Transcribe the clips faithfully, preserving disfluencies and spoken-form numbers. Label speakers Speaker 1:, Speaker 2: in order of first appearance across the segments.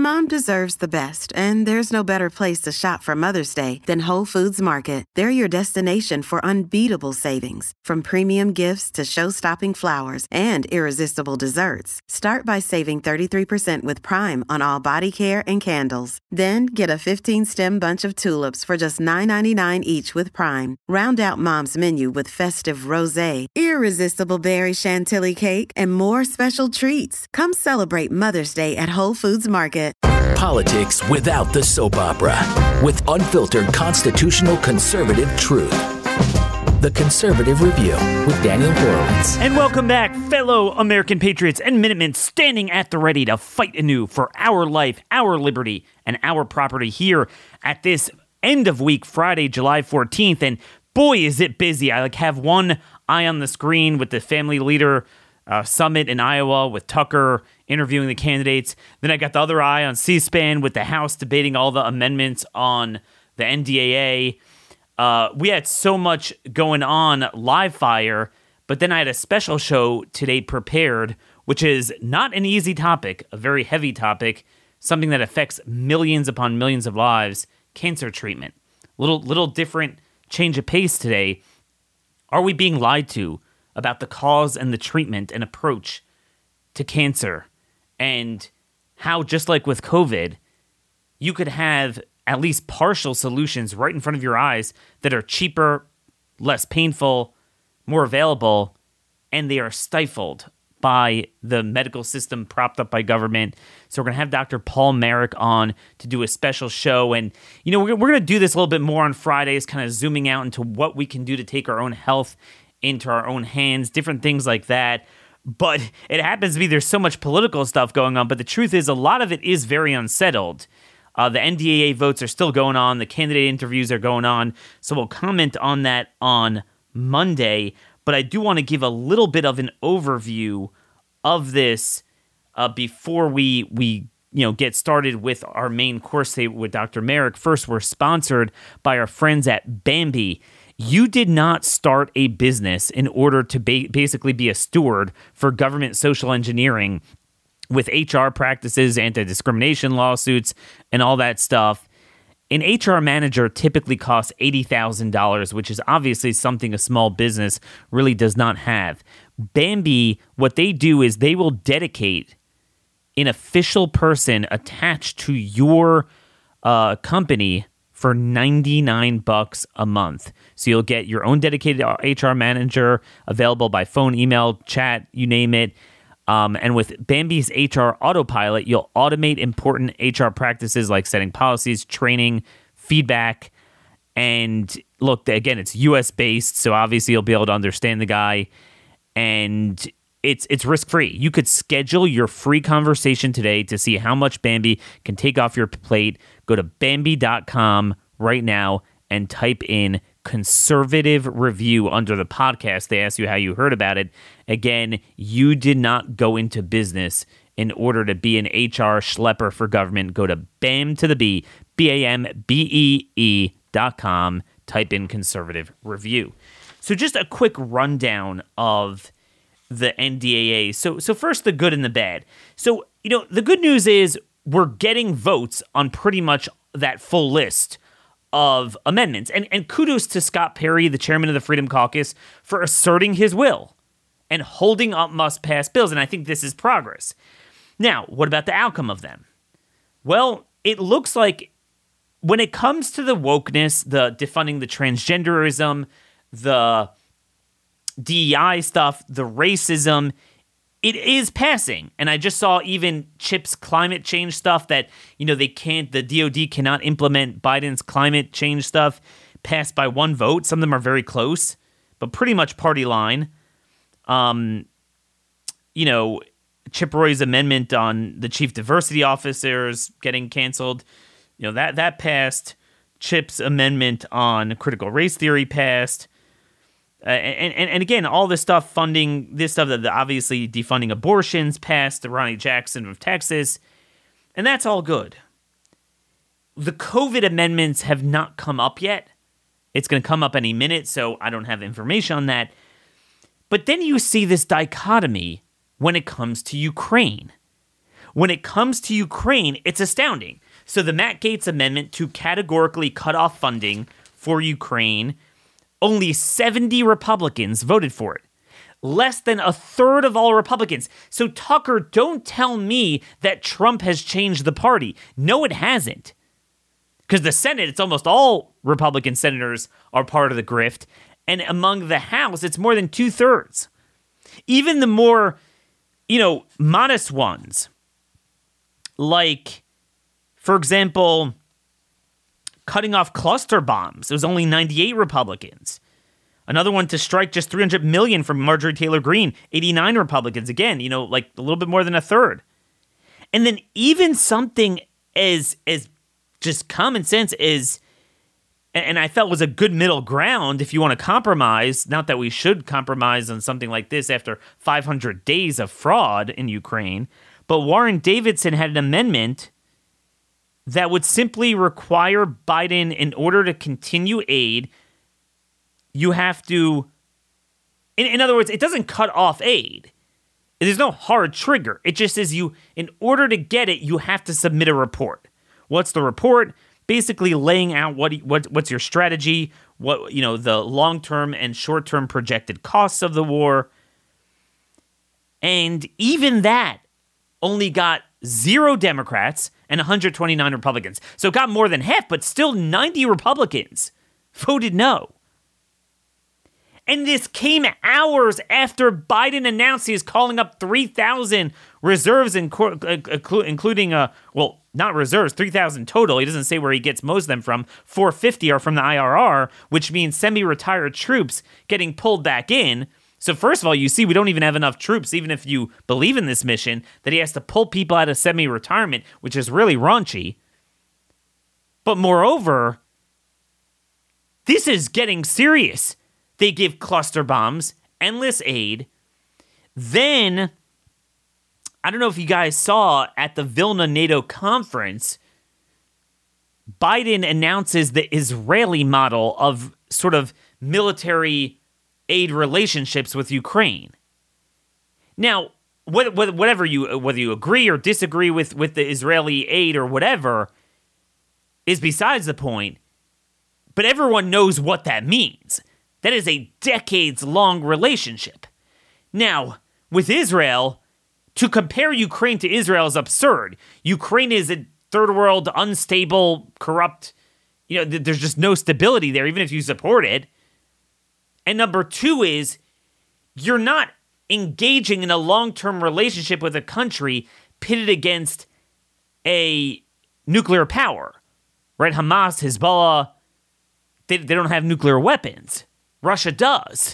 Speaker 1: Mom deserves the best, and there's no better place to shop for Mother's Day than Whole Foods Market. They're your destination for unbeatable savings, from premium gifts to show-stopping flowers and irresistible desserts. Start by saving thirty-three percent with Prime on all body care and candles. Then get a fifteen-stem bunch of tulips for just nine ninety-nine each with Prime. Round out Mom's menu with festive rosé, irresistible berry chantilly cake, and more special treats. Come celebrate Mother's Day at Whole Foods Market.
Speaker 2: Politics without the soap opera, with unfiltered constitutional conservative truth. The Conservative Review with Daniel Horowitz.
Speaker 3: And welcome back, fellow American patriots and Minutemen standing at the ready to fight anew for our life, our liberty, and our property here at this end of week, Friday, July fourteenth. And boy, is it busy. I like have one eye on the screen with the Family Leader uh, Summit in Iowa with Tucker interviewing the candidates. Then I got the other eye on C-SPAN with the House debating all the amendments on the N D A A. Uh, we had so much going on live fire, but then I had a special show today prepared, which is not an easy topic, a very heavy topic, something that affects millions upon millions of lives, cancer treatment. Little, little different change of pace today. Are we being lied to about the cause and the treatment and approach to cancer? And how, just like with COVID, you could have at least partial solutions right in front of your eyes that are cheaper, less painful, more available, and they are stifled by the medical system propped up by government. So we're going to have Doctor Paul Marik on to do a special show. And, you know, we're, we're going to do this a little bit more on Fridays, kind of zooming out into what we can do to take our own health into our own hands, different things like that. But it happens to be there's so much political stuff going on. But the truth is a lot of it is very unsettled. Uh, the N D A A votes are still going on. The candidate interviews are going on. So we'll comment on that on Monday. But I do want to give a little bit of an overview of this uh, before we we you know get started with our main course today with Doctor Marik. First, we're sponsored by our friends at Bambee. You did not start a business in order to ba- basically be a steward for government social engineering with H R practices, anti-discrimination lawsuits, and all that stuff. An H R manager typically costs eighty thousand dollars, which is obviously something a small business really does not have. Bambee, what they do is they will dedicate an official person attached to your uh, company for ninety-nine bucks a month. So you'll get your own dedicated H R manager available by phone, email, chat, you name it. Um, and with Bambee's H R Autopilot, you'll automate important H R practices like setting policies, training, feedback. And look, again, it's U S based, so obviously you'll be able to understand the guy. And it's it's risk-free. You could schedule your free conversation today to see how much Bambee can take off your plate. Go to Bambee dot com right now and type in conservative review under the podcast. They ask you how you heard about it. Again, you did not go into business in order to be an H R schlepper for government. Go to BAM to the B, B A M B E E dot com, type in conservative review. So just a quick rundown of the N D A A. So, so first, the good and the bad. So, you know, the good news is we're getting votes on pretty much that full list of amendments. And, and kudos to Scott Perry, the chairman of the Freedom Caucus, for asserting his will and holding up must-pass bills. And I think this is progress. Now, what about the outcome of them? Well, it looks like when it comes to the wokeness, the defunding the transgenderism, the D E I stuff, the racism, it is passing. And I just saw even Chip's climate change stuff that, you know, they can't, the D O D cannot implement Biden's climate change stuff passed by one vote. Some of them are very close, but pretty much party line. Um, you know, Chip Roy's amendment on the chief diversity officers getting canceled, you know, that, that passed. Chip's amendment on critical race theory passed. Uh, and, and and again, all this stuff, funding, this stuff, that obviously defunding abortions passed, the Ronnie Jackson of Texas, and that's all good. The COVID amendments have not come up yet. It's going to come up any minute, so I don't have information on that. But then you see this dichotomy when it comes to Ukraine, when it comes to Ukraine, it's astounding. So the Matt Gaetz amendment to categorically cut off funding for Ukraine, only seventy Republicans voted for it. Less than a third of all Republicans. So Tucker, don't tell me that Trump has changed the party. No, it hasn't. Because the Senate, it's almost all Republican senators are part of the grift. And among the House, it's more than two thirds. Even the more, you know, modest ones, like, for example, cutting off cluster bombs. It was only ninety-eight Republicans. Another one to strike just three hundred million dollars from Marjorie Taylor Greene, eighty-nine Republicans. Again, you know, like a little bit more than a third. And then even something as, as just common sense as, and I felt was a good middle ground if you want to compromise, not that we should compromise on something like this after five hundred days of fraud in Ukraine, but Warren Davidson had an amendment that would simply require Biden, in order to continue aid, you have to, in, in other words, it doesn't cut off aid. There's no hard trigger. It just says you, in order to get it, you have to submit a report. What's the report? Basically laying out what, what what's your strategy, what, you know, the long-term and short-term projected costs of the war. And even that only got zero Democrats and one hundred twenty-nine Republicans. So it got more than half, but still ninety Republicans voted no. And this came hours after Biden announced he is calling up three thousand reserves, including, uh, well, not reserves, three thousand total. He doesn't say where he gets most of them from. four hundred fifty are from the I R R, which means semi-retired troops getting pulled back in. So first of all, you see we don't even have enough troops, even if you believe in this mission, that he has to pull people out of semi-retirement, which is really raunchy. But moreover, this is getting serious. They give cluster bombs, endless aid. Then, I don't know if you guys saw at the Vilna NATO conference, Biden announces the Israeli model of sort of military aid relationships with Ukraine. Now, whatever you, whether you agree or disagree with, with the Israeli aid or whatever, is besides the point. But everyone knows what that means. That is a decades-long relationship. Now, with Israel, to compare Ukraine to Israel is absurd. Ukraine is a third world, unstable, corrupt, you know, there's just no stability there, even if you support it. And number two is, you're not engaging in a long-term relationship with a country pitted against a nuclear power, right? Hamas, Hezbollah, they, they don't have nuclear weapons. Russia does.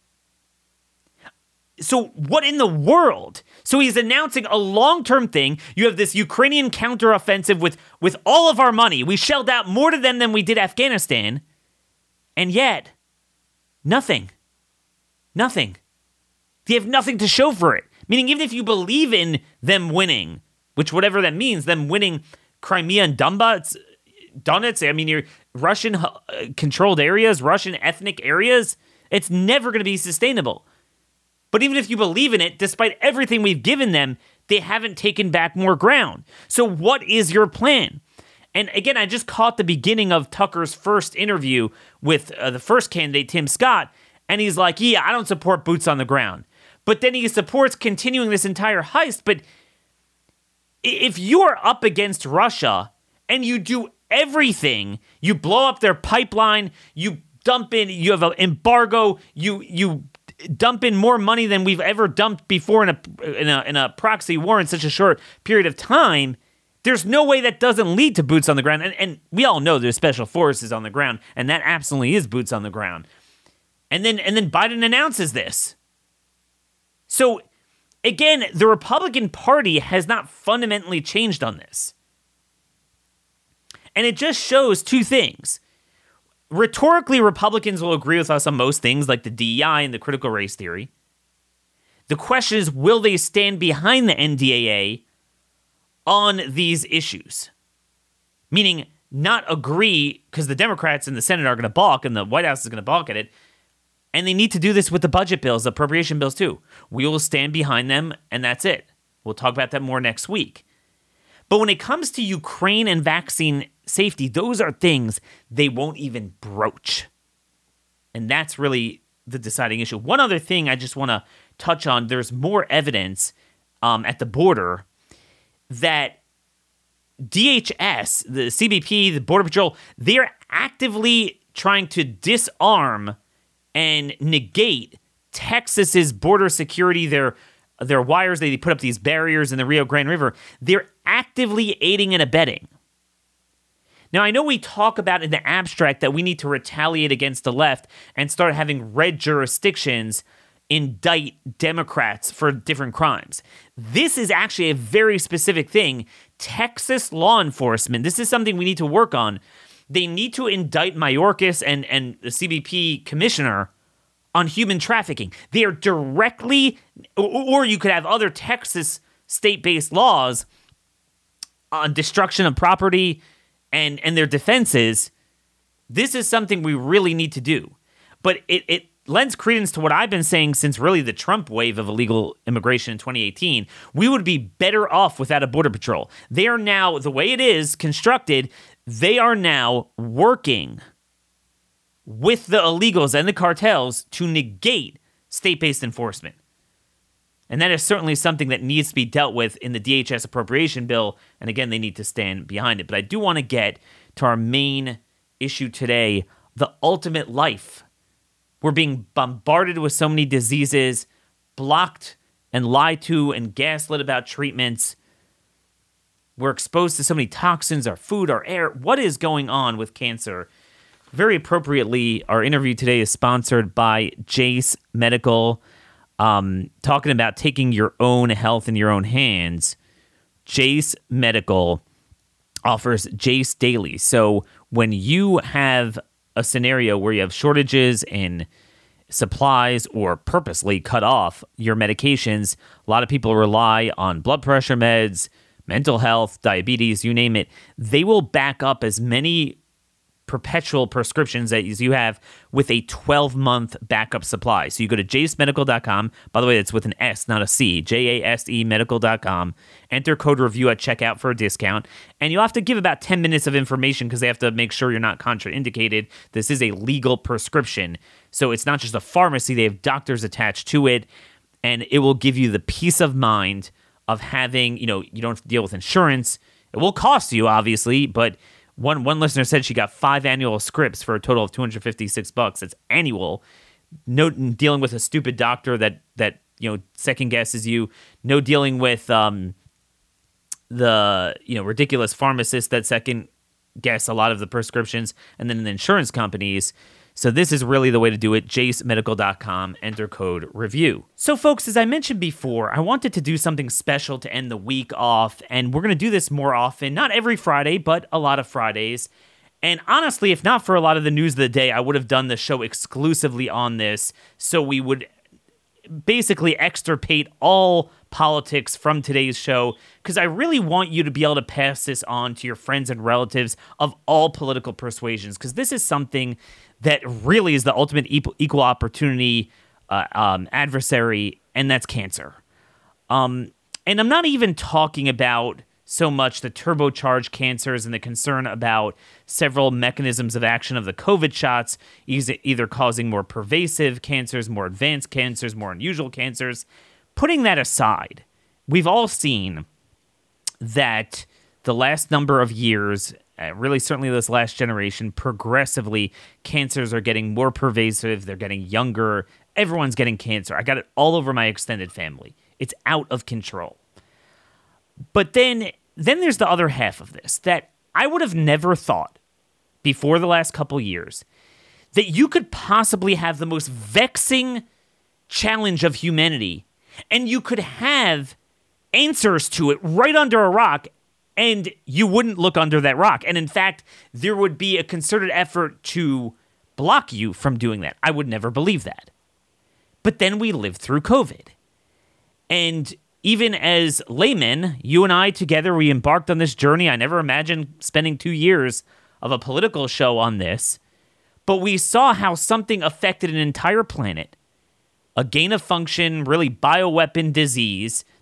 Speaker 3: So what in the world? So he's announcing a long-term thing. You have this Ukrainian counteroffensive with, with all of our money. We shelled out more to them than we did Afghanistan. And yet, nothing. Nothing. They have nothing to show for it. Meaning, even if you believe in them winning, which whatever that means, them winning Crimea and Donbass, Donetsk, I mean, your Russian-controlled areas, Russian ethnic areas, it's never going to be sustainable. But even if you believe in it, despite everything we've given them, they haven't taken back more ground. So what is your plan? And again, I just caught the beginning of Tucker's first interview with uh, the first candidate, Tim Scott, and he's like, yeah, I don't support boots on the ground. But then he supports continuing this entire heist. But if you're up against Russia and you do everything, you blow up their pipeline, you dump in, you have an embargo, you you dump in more money than we've ever dumped before in a in a in a proxy war in such a short period of time, there's no way that doesn't lead to boots on the ground. And, and we all know there's special forces on the ground, and that absolutely is boots on the ground. And then and then Biden announces this. So again, the Republican Party has not fundamentally changed on this. And it just shows two things. Rhetorically, Republicans will agree with us on most things like the D E I and the critical race theory. The question is, will they stand behind the N D A A on these issues? Meaning not agree, because the Democrats in the Senate are going to balk and the White House is going to balk at it. And they need to do this with the budget bills, the appropriation bills too. We will stand behind them, and that's it. We'll talk about that more next week. But when it comes to Ukraine and vaccine safety, those are things they won't even broach. And that's really the deciding issue. One other thing I just want to touch on, there's more evidence um, at the border that D H S, the C B P, the Border Patrol, they're actively trying to disarm and negate Texas's border security, their their wires, they put up these barriers in the Rio Grande River. They're actively aiding and abetting. Now, I know we talk about in the abstract that we need to retaliate against the left and start having red jurisdictions indict Democrats for different crimes. This is actually a very specific thing. Texas law enforcement, this is something we need to work on. They need to indict Mayorkas and, and the C B P commissioner on human trafficking. They are directly, or you could have other Texas state-based laws on destruction of property and, and their defenses. This is something we really need to do. But it, it lends credence to what I've been saying since really the Trump wave of illegal immigration in twenty eighteen. We would be better off without a border patrol. They are now, the way it is constructed, they are now working with the illegals and the cartels to negate state-based enforcement. And that is certainly something that needs to be dealt with in the D H S appropriation bill. And again, they need to stand behind it. But I do want to get to our main issue today, the ultimate life. We're being bombarded with so many diseases, blocked and lied to and gaslit about treatments. We're exposed to so many toxins, our food, our air. What is going on with cancer? Very appropriately, our interview today is sponsored by Jase Medical. Um, talking about taking your own health in your own hands, Jase Medical offers Jase Daily. So when you have a scenario where you have shortages in supplies or purposely cut off your medications, a lot of people rely on blood pressure meds, mental health, diabetes, you name it. They will back up as many perpetual prescriptions as you have with a twelve-month backup supply. So you go to jase medical dot com. By the way, that's with an S, not a C. J A S E medical dot com. Enter code review at checkout for a discount. And you'll have to give about ten minutes of information because they have to make sure you're not contraindicated. This is a legal prescription. So it's not just a pharmacy. They have doctors attached to it. And it will give you the peace of mind of having, you know, you don't have to deal with insurance. It will cost you, obviously, but One one listener said she got five annual scripts for a total of two hundred fifty-six bucks. It's annual. No dealing with a stupid doctor that that you know second guesses you. No dealing with um the you know ridiculous pharmacists that second guess a lot of the prescriptions, and then the insurance companies. So this is really the way to do it. jase medical dot com, enter code review. So folks, as I mentioned before, I wanted to do something special to end the week off, and we're going to do this more often, not every Friday, but a lot of Fridays. And honestly, if not for a lot of the news of the day, I would have done the show exclusively on this, so we would basically extirpate all politics from today's show, because I really want you to be able to pass this on to your friends and relatives of all political persuasions, because this is something that really is the ultimate equal opportunity uh, um, adversary, and that's cancer. Um, and I'm not even talking about so much the turbocharged cancers and the concern about several mechanisms of action of the COVID shots, either causing more pervasive cancers, more advanced cancers, more unusual cancers. Putting that aside, we've all seen that the last number of years, uh, really certainly this last generation, progressively cancers are getting more pervasive. They're getting younger. Everyone's getting cancer. I got it all over my extended family. It's out of control. But then, then there's the other half of this that I would have never thought before the last couple years that you could possibly have the most vexing challenge of humanity, and you could have answers to it right under a rock, and you wouldn't look under that rock. And in fact, there would be a concerted effort to block you from doing that. I would never believe that. But then we lived through COVID. And even as laymen, you and I together, we embarked on this journey. I never imagined spending two years of a political show on this. But we saw how something affected an entire planet, a gain-of-function, really bioweapon disease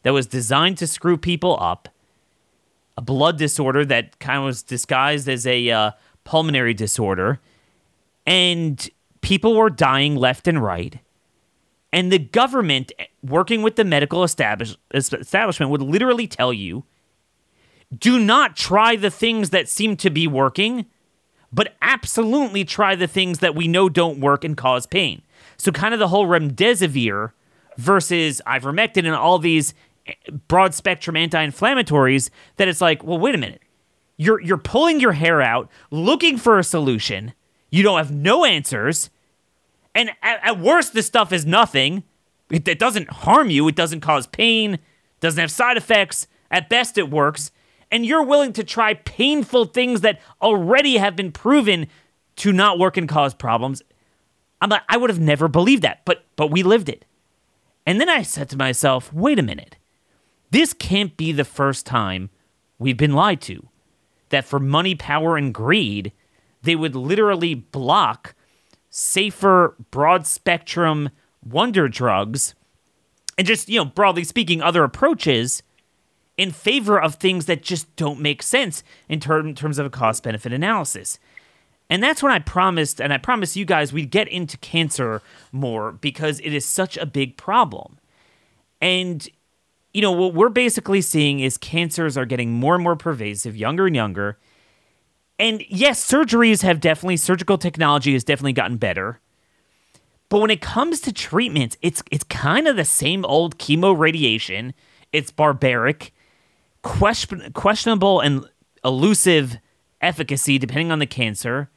Speaker 3: that was designed to screw people up, a blood disorder that kind of was disguised as a uh, pulmonary disorder, and people were dying left and right. And the government, working with the medical establish- establishment, would literally tell you, do not try the things that seem to be working, but absolutely try the things that we know don't work and cause pain. So kind of the whole remdesivir versus ivermectin and all these broad-spectrum anti-inflammatories, that it's like, well, wait a minute. You're you're pulling your hair out, looking for a solution. You don't have no answers. And at, at worst, this stuff is nothing. It, it doesn't harm you. It doesn't cause pain. Doesn't have side effects. At best, it works. And you're willing to try painful things that already have been proven to not work and cause problems. I'm like, I would have never believed that, but but we lived it. And then I said to myself, wait a minute. This can't be the first time we've been lied to. That for money, power, and greed, they would literally block safer, broad-spectrum wonder drugs and just, you know, broadly speaking, other approaches in favor of things that just don't make sense in, ter- in terms of a cost-benefit analysis. And that's when I promised, and I promised you guys we'd get into cancer more because it is such a big problem. And, you know, what we're basically seeing is cancers are getting more and more pervasive, younger and younger. And yes, surgeries have definitely, surgical technology has definitely gotten better. But when it comes to treatments, it's it's kind of the same old chemo radiation. It's barbaric, question, questionable and elusive efficacy depending on the cancer.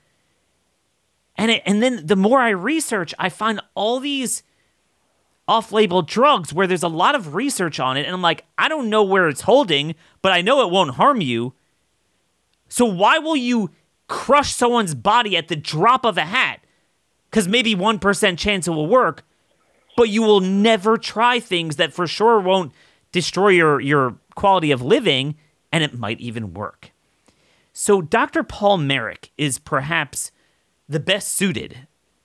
Speaker 3: And it, and then the more I research, I find all these off-label drugs where there's a lot of research on it. And I'm like, I don't know where it's holding, but I know it won't harm you. So why will you crush someone's body at the drop of a hat? Because maybe one percent chance it will work, but you will never try things that for sure won't destroy your, your quality of living, and it might even work. So Doctor Paul Marik is perhaps the best suited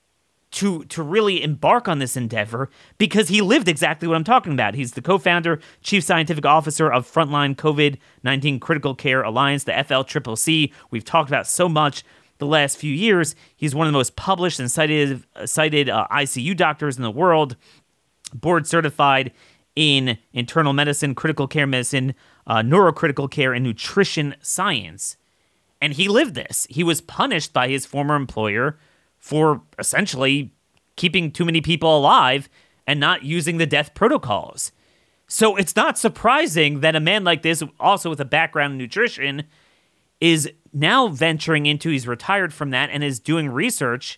Speaker 3: to to really embark on this endeavor because he lived exactly what I'm talking about. He's the co-founder, chief scientific officer of Frontline COVID nineteen Critical Care Alliance, the F L C C C. We've talked about so much the last few years. He's one of the most published and cited, cited uh, I C U doctors in the world, board certified in internal medicine, critical care medicine, uh, neurocritical care, and nutrition science. And he lived this. He was punished by his former employer for essentially keeping too many people alive and not using the death protocols. So it's not surprising that a man like this, also with a background in nutrition, is now venturing into, he's retired from that and is doing research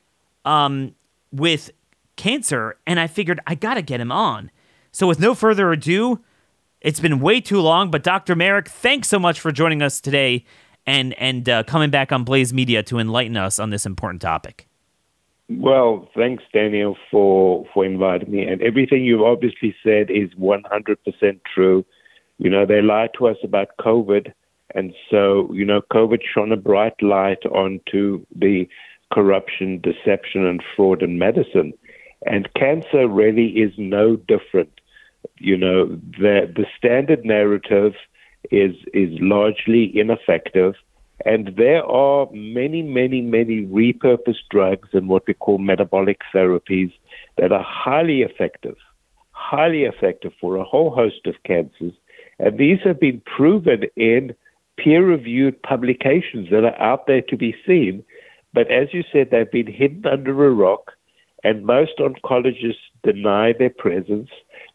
Speaker 3: um, with cancer. And I figured I got to get him on. So with no further ado, it's been way too long, but Doctor Marik, thanks so much for joining us today and and uh, coming back on Blaze Media to enlighten us on this important topic.
Speaker 4: Well, thanks, Daniel, for, for inviting me. And everything you've obviously said is one hundred percent true. You know, they lied to us about COVID. And so, you know, COVID shone a bright light onto the corruption, deception, and fraud in medicine. And cancer really is no different. You know, the the standard narrative is is largely ineffective, and there are many, many, many repurposed drugs and what we call metabolic therapies that are highly effective, highly effective for a whole host of cancers. And these have been proven in peer-reviewed publications that are out there to be seen. But as you said, they've been hidden under a rock, and most oncologists deny their presence.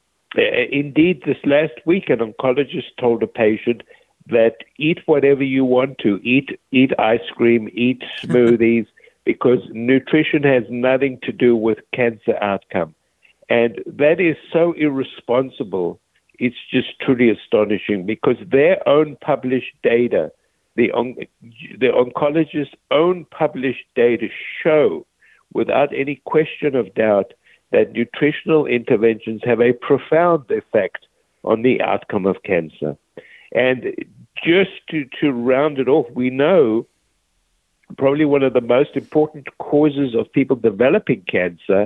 Speaker 4: Indeed, this last week, an oncologist told a patient that eat whatever you want to, eat eat ice cream, eat smoothies, because nutrition has nothing to do with cancer outcome. And that is so irresponsible. It's just truly astonishing because their own published data, the, on, the oncologist's own published data show, without any question of doubt, that nutritional interventions have a profound effect on the outcome of cancer. And just to, to round it off, we know probably one of the most important causes of people developing cancer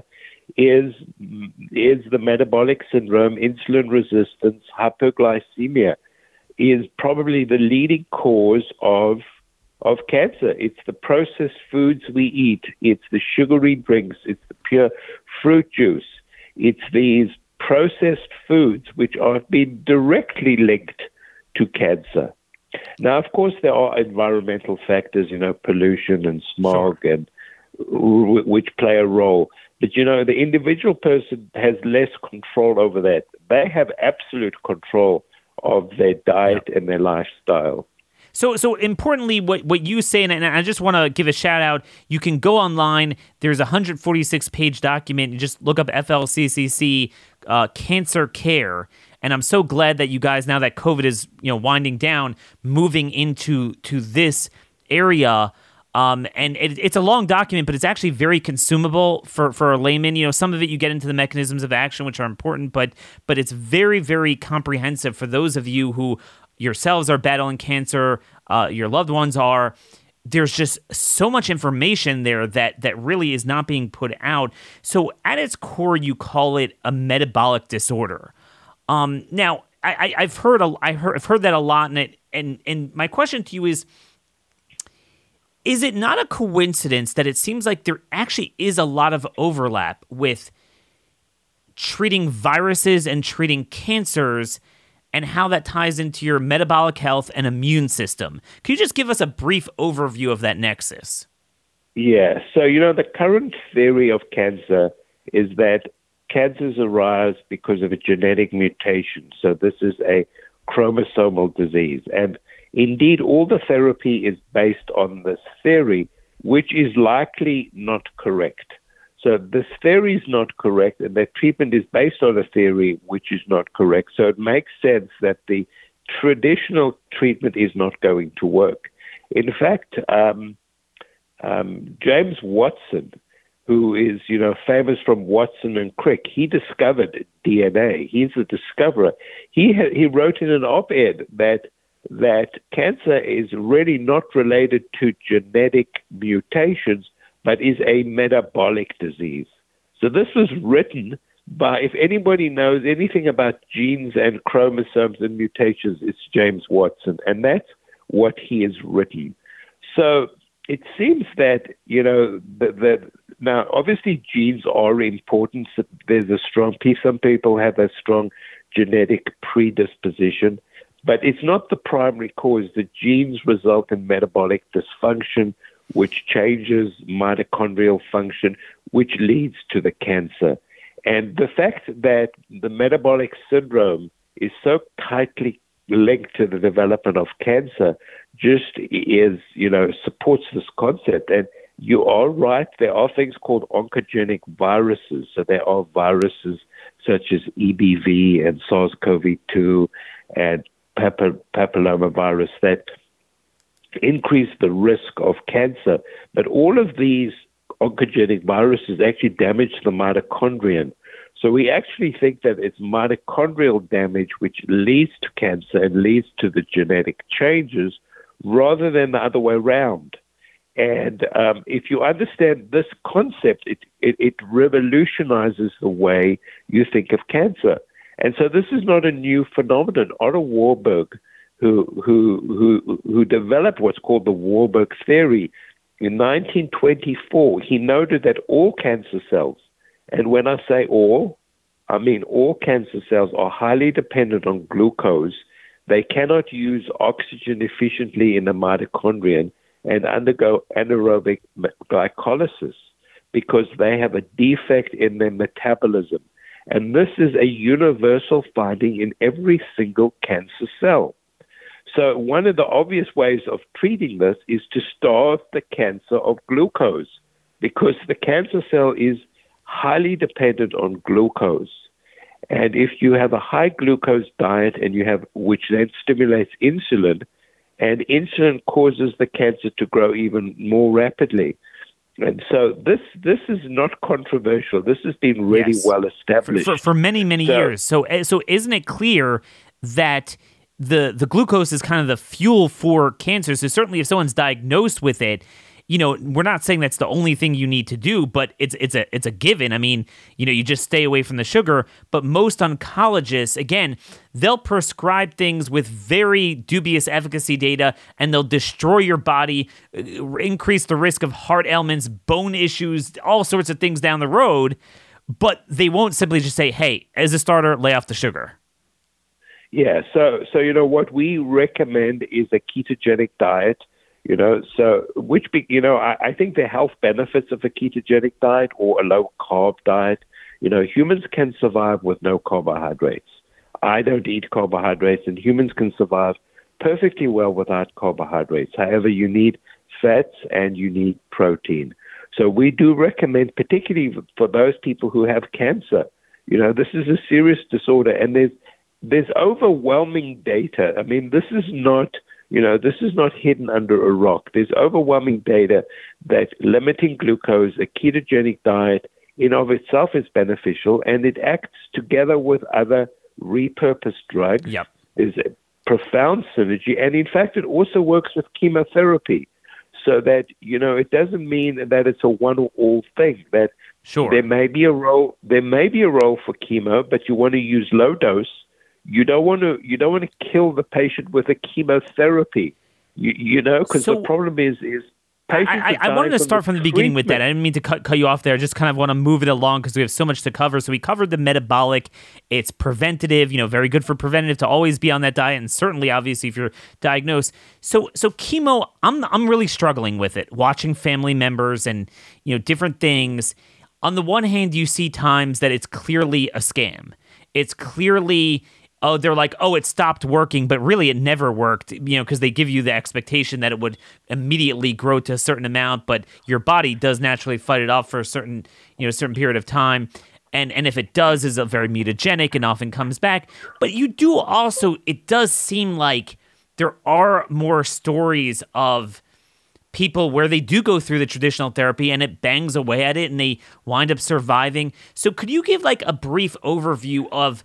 Speaker 4: is is the metabolic syndrome, insulin resistance, hypoglycemia, is probably the leading cause of of cancer. It's the processed foods we eat. It's the sugary drinks. It's the pure fruit juice. It's these processed foods which are being directly linked to cancer. Now, of course, there are environmental factors, you know, pollution and smog, sure. and w- which play a role. But, you know, the individual person has less control over that. They have absolute control of their diet yeah. and their lifestyle.
Speaker 3: So, so importantly, what, what you say, and I just want to give a shout out, you can go online. There's a one hundred forty-six page document. You just look up F L C C C uh, Cancer Care. And I'm so glad that you guys, now that COVID is, you know, winding down, moving into to this area. Um, and it, it's a long document, but it's actually very consumable for, for a layman. You know, some of it you get into the mechanisms of action, which are important, but but it's very, very comprehensive for those of you who yourselves are battling cancer, uh, your loved ones are. There's just so much information there that that really is not being put out. So at its core, you call it a metabolic disorder. Um, now, I, I, I've heard a, I heard, I've heard that a lot, and it, and and my question to you is: is it not a coincidence that it seems like there actually is a lot of overlap with treating viruses and treating cancers, and how that ties into your metabolic health and immune system? Can you just give us a brief overview of that nexus?
Speaker 4: Yeah. So, you know, the current theory of cancer is that cancers arise because of a genetic mutation. So this is a chromosomal disease. And indeed, all the therapy is based on this theory, which is likely not correct. So this theory is not correct, and that treatment is based on a theory which is not correct. So it makes sense that the traditional treatment is not going to work. In fact, um, um, James Watson, who is, you know, famous from Watson and Crick, he discovered D N A. He's the discoverer. He ha- he wrote in an op-ed that that cancer is really not related to genetic mutations, but is a metabolic disease. So this was written by, if anybody knows anything about genes and chromosomes and mutations, it's James Watson, and that's what he has written. So it seems that, you know, that, that now obviously genes are important. There's a strong piece. Some people have a strong genetic predisposition, but it's not the primary cause. The genes result in metabolic dysfunction, which changes mitochondrial function, which leads to the cancer. And the fact that the metabolic syndrome is so tightly linked to the development of cancer just is, you know, supports this concept. And you are right, there are things called oncogenic viruses. So there are viruses such as E B V and SARS-C o V two and papil- papillomavirus that increase the risk of cancer. But all of these oncogenic viruses actually damage the mitochondrion. So we actually think that it's mitochondrial damage which leads to cancer and leads to the genetic changes rather than the other way around. And um, if you understand this concept, it, it, it revolutionizes the way you think of cancer. And so this is not a new phenomenon. Otto Warburg, who who who who developed what's called the Warburg theory, in nineteen twenty-four, he noted that all cancer cells, and when I say all, I mean all cancer cells, are highly dependent on glucose. They cannot use oxygen efficiently in the mitochondrion and undergo anaerobic glycolysis because they have a defect in their metabolism. And this is a universal finding in every single cancer cell. So one of the obvious ways of treating this is to starve the cancer of glucose, because the cancer cell is highly dependent on glucose. And if you have a high glucose diet, and you have, which then stimulates insulin, and insulin causes the cancer to grow even more rapidly. And so this this is not controversial. This has been really yes. well established
Speaker 3: for, for, for many many so, years. So so isn't it clear that the the glucose is kind of the fuel for cancer? So certainly, if someone's diagnosed with it, you know, we're not saying that's the only thing you need to do, but it's it's a it's a given. I mean, you know, you just stay away from the sugar. But most oncologists, again, they'll prescribe things with very dubious efficacy data, and they'll destroy your body, increase the risk of heart ailments, bone issues, all sorts of things down the road. But they won't simply just say, "Hey, as a starter, lay off the sugar."
Speaker 4: Yeah, so so you know what we recommend is a ketogenic diet. You know, so which be, you know I, I think the health benefits of a ketogenic diet or a low carb diet. You know, humans can survive with no carbohydrates. I don't eat carbohydrates, and humans can survive perfectly well without carbohydrates. However, you need fats and you need protein. So we do recommend, particularly for those people who have cancer. You know, this is a serious disorder, and there's There's overwhelming data. I mean, this is not, you know, this is not hidden under a rock. There's overwhelming data that limiting glucose, a ketogenic diet in of itself is beneficial, and it acts together with other repurposed drugs.
Speaker 3: Yep.
Speaker 4: There's a profound synergy, and in fact, it also works with chemotherapy. So that, you know, it doesn't mean that it's a one-or-all thing. That
Speaker 3: sure.
Speaker 4: there may be a role, there may be a role for chemo, but you want to use low dose. You don't want to. You don't want to kill the patient with a chemotherapy. You, you know, because
Speaker 3: so,
Speaker 4: the problem is is patients.
Speaker 3: I, I, I wanted to start from the beginning with that. I didn't mean to cut cut you off there. I just kind of want to move it along because we have so much to cover. So we covered the metabolic. It's preventative. You know, very good for preventative to always be on that diet, and certainly, obviously, if you're diagnosed. So so chemo, I'm I'm really struggling with it. Watching family members and you know different things. On the one hand, you see times that it's clearly a scam. It's clearly Oh, they're like, oh, it stopped working, but really it never worked, you know, because they give you the expectation that it would immediately grow to a certain amount, but your body does naturally fight it off for a certain, you know, certain period of time. And and if it does, is a very mutagenic and often comes back. But you do also, it does seem like there are more stories of people where they do go through the traditional therapy and it bangs away at it and they wind up surviving. So could you give like a brief overview of,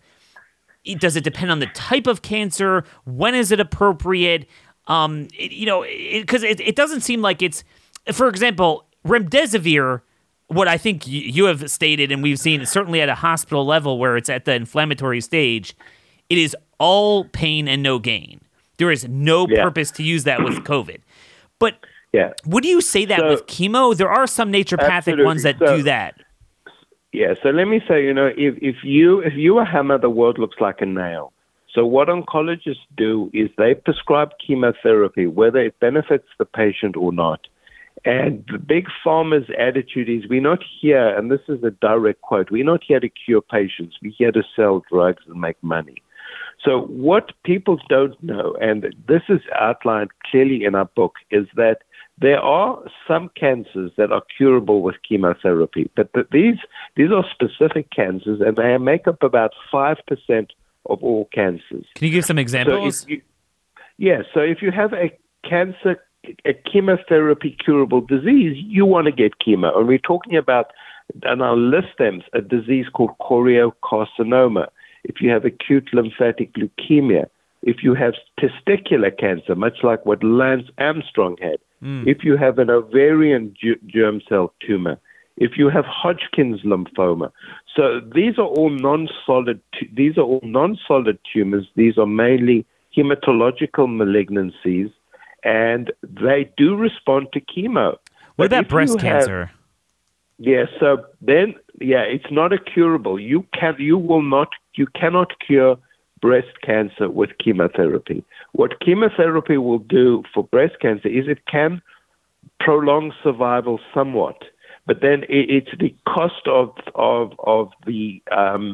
Speaker 3: does it depend on the type of cancer? When is it appropriate? Um, it, you know, because it, it, it doesn't seem like it's, for example, remdesivir, what I think you, you have stated, and we've seen certainly at a hospital level where it's at the inflammatory stage, it is all pain and no gain. There is no yeah. purpose to use that with COVID. But yeah. would you say that so, with chemo? There are some naturopathic
Speaker 4: absolutely.
Speaker 3: ones that
Speaker 4: so,
Speaker 3: do that.
Speaker 4: Yeah, so let me say, you know, if, if you if you a hammer, the world looks like a nail. So what oncologists do is they prescribe chemotherapy, whether it benefits the patient or not. And the big pharma's attitude is, we're not here, and this is a direct quote, we're not here to cure patients. We're here to sell drugs and make money. So what people don't know, and this is outlined clearly in our book, is that there are some cancers that are curable with chemotherapy, but the, these these are specific cancers, and they make up about five percent of all cancers.
Speaker 3: Can you give some examples?
Speaker 4: So you, yeah, so if you have a cancer, a chemotherapy curable disease, you want to get chemo. And we're talking about, and I'll list them, a disease called choriocarcinoma. If you have acute lymphatic leukemia, if you have testicular cancer, much like what Lance Armstrong had, mm. if you have an ovarian ge- germ cell tumor, if you have Hodgkin's lymphoma. So these are all non-solid. T- these are all non-solid tumors. These are mainly hematological malignancies, and they do respond to chemo.
Speaker 3: What about breast cancer?
Speaker 4: Have, yeah. So then, yeah, it's not a curable. You can. You will not. You cannot cure breast cancer with chemotherapy. What chemotherapy will do for breast cancer is it can prolong survival somewhat, but then it's the cost of of of the um,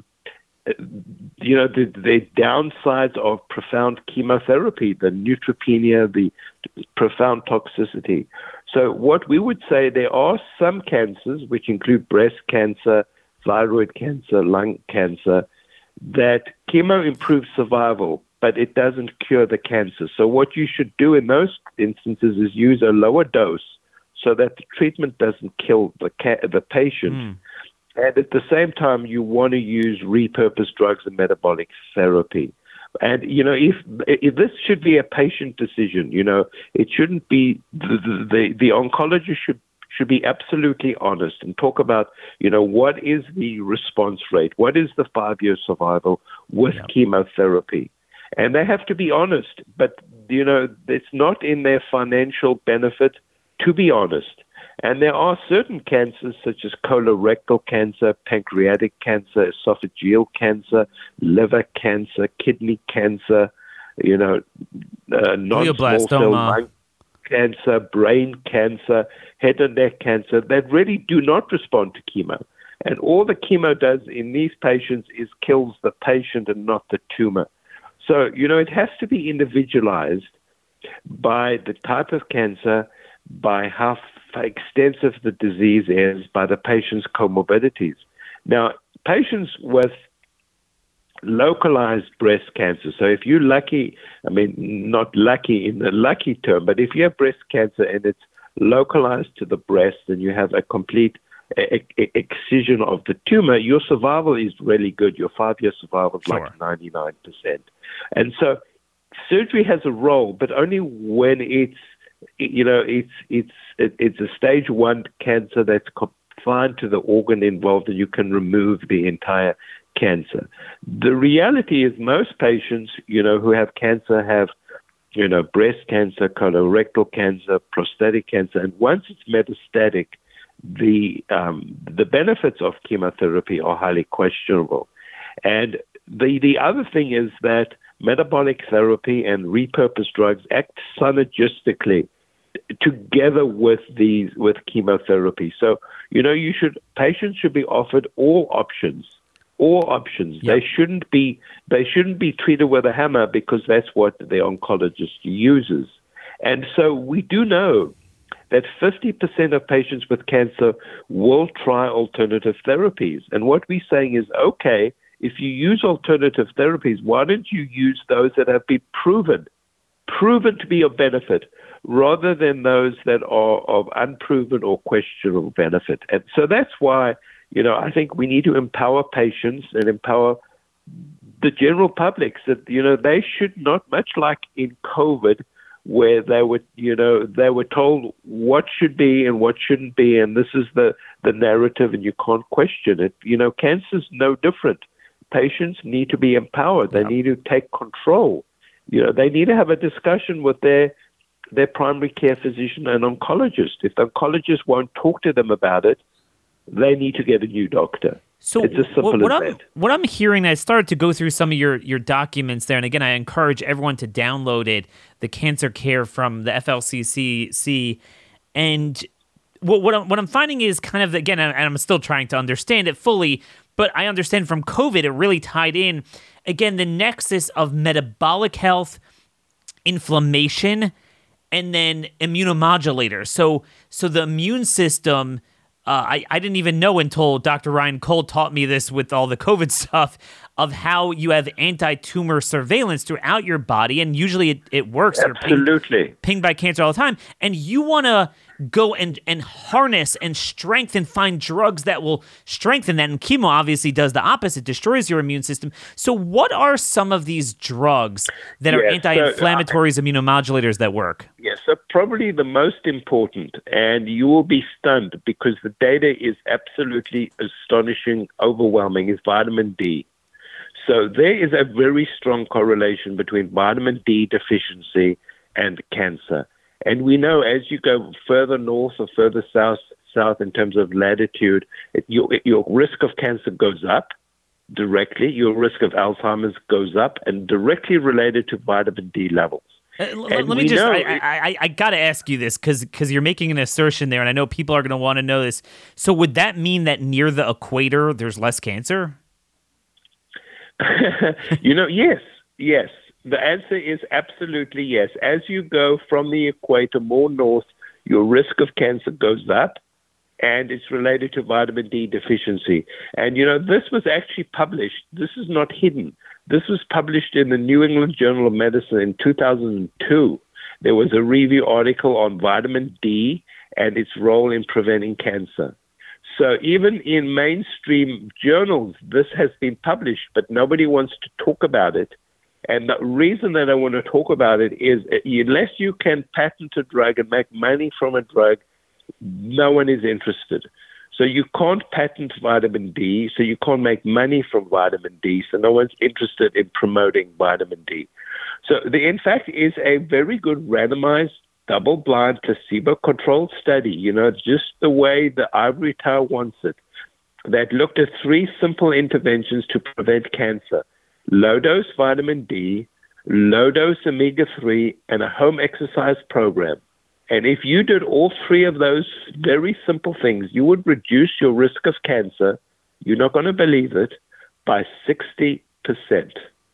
Speaker 4: you know the, the downsides of profound chemotherapy, the neutropenia, the profound toxicity. So what we would say, there are some cancers, which include breast cancer, thyroid cancer, lung cancer, that chemo improves survival, but it doesn't cure the cancer. So what you should do in those instances is use a lower dose so that the treatment doesn't kill the ca- the patient. Mm. And at the same time, you want to use repurposed drugs and metabolic therapy. And, you know, if, if this should be a patient decision, you know, it shouldn't be, the, the, the oncologist should should be absolutely honest and talk about, you know, what is the response rate? What is the five-year survival with yeah. chemotherapy? And they have to be honest, but, you know, it's not in their financial benefit to be honest. And there are certain cancers such as colorectal cancer, pancreatic cancer, esophageal cancer, liver cancer, kidney cancer, you know, uh, non-small cell lung cancer, brain cancer, head and neck cancer that really do not respond to chemo. And all the chemo does in these patients is kills the patient and not the tumor. So, you know, it has to be individualized by the type of cancer, by how extensive the disease is, by the patient's comorbidities. Now, patients with localized breast cancer, so if you're lucky, I mean, not lucky in the lucky term, but if you have breast cancer and it's localized to the breast and you have a complete e- e- excision of the tumor, your survival is really good. Your five-year survival is sure. like ninety-nine percent. And so surgery has a role, but only when it's, you know, it's it's it's a stage one cancer that's confined to the organ involved, and you can remove the entire cancer. The reality is most patients, you know, who have cancer have, you know, breast cancer, colorectal cancer, prostatic cancer, and once it's metastatic, the um, the benefits of chemotherapy are highly questionable. And the the other thing is that metabolic therapy and repurposed drugs act synergistically together with these with chemotherapy. So, you know, you should patients should be offered all options. All options. Yep. They shouldn't be they shouldn't be treated with a hammer because that's what the oncologist uses. And so we do know that fifty percent of patients with cancer will try alternative therapies. And what we're saying is, okay, if you use alternative therapies, why don't you use those that have been proven, proven to be of benefit, rather than those that are of unproven or questionable benefit? And so that's why, you know, I think we need to empower patients and empower the general public that, you know, they should not, much like in COVID, where they were, you know, they were told what should be and what shouldn't be, and this is the, the narrative and you can't question it. You know, cancer's no different. Patients need to be empowered. They yeah. need to take control. You know, they need to have a discussion with their their primary care physician and oncologist. If the oncologist won't talk to them about it, they need to get a new doctor.
Speaker 3: So
Speaker 4: it's as simple
Speaker 3: what, what
Speaker 4: as
Speaker 3: I'm,
Speaker 4: that.
Speaker 3: What I'm hearing, I started to go through some of your, your documents there, and again, I encourage everyone to download it, the Cancer Care from the F L C C. And what, what, I'm, what I'm finding is kind of, again, and I'm still trying to understand it fully, but I understand from COVID, it really tied in, again, the nexus of metabolic health, inflammation, and then immunomodulators. So, so the immune system, uh, I, I didn't even know until Doctor Ryan Cole taught me this with all the COVID stuff, of how you have anti-tumor surveillance throughout your body, and usually it, it works.
Speaker 4: Absolutely.
Speaker 3: You're pinged, pinged by cancer all the time, and you want to go and, and harness and strengthen, find drugs that will strengthen that, and chemo obviously does the opposite, destroys your immune system. So what are some of these drugs that are
Speaker 4: yes,
Speaker 3: anti-inflammatories,
Speaker 4: so, uh,
Speaker 3: immunomodulators that work?
Speaker 4: Yes, so probably the most important, and you will be stunned because the data is absolutely astonishing, overwhelming, is vitamin D. So there is a very strong correlation between vitamin D deficiency and cancer. And we know as you go further north or further south, south in terms of latitude, it, your, your risk of cancer goes up directly. Your risk of Alzheimer's goes up, and directly related to vitamin D levels.
Speaker 3: Uh, l- let me just, I, I, I, I got to ask you this because because you're making an assertion there, and I know people are going to want to know this. So would that mean that near the equator, there's less cancer?
Speaker 4: You know, yes, yes. The answer is absolutely yes. As you go from the equator more north, your risk of cancer goes up, and it's related to vitamin D deficiency. And, you know, this was actually published. This is not hidden. This was published in the New England Journal of Medicine in two thousand two. There was a review article on vitamin D and its role in preventing cancer. So even in mainstream journals, this has been published, but nobody wants to talk about it. And the reason that I want to talk about it is uh, unless you can patent a drug and make money from a drug, no one is interested. So you can't patent vitamin D, so you can't make money from vitamin D, so no one's interested in promoting vitamin D. So there, in fact, is a very good randomized, double-blind, placebo-controlled study, you know, just the way the ivory tower wants it, that looked at three simple interventions to prevent cancer: low-dose vitamin D, low-dose omega three, and a home exercise program. And if you did all three of those very simple things, you would reduce your risk of cancer, you're not going to believe it, by sixty percent.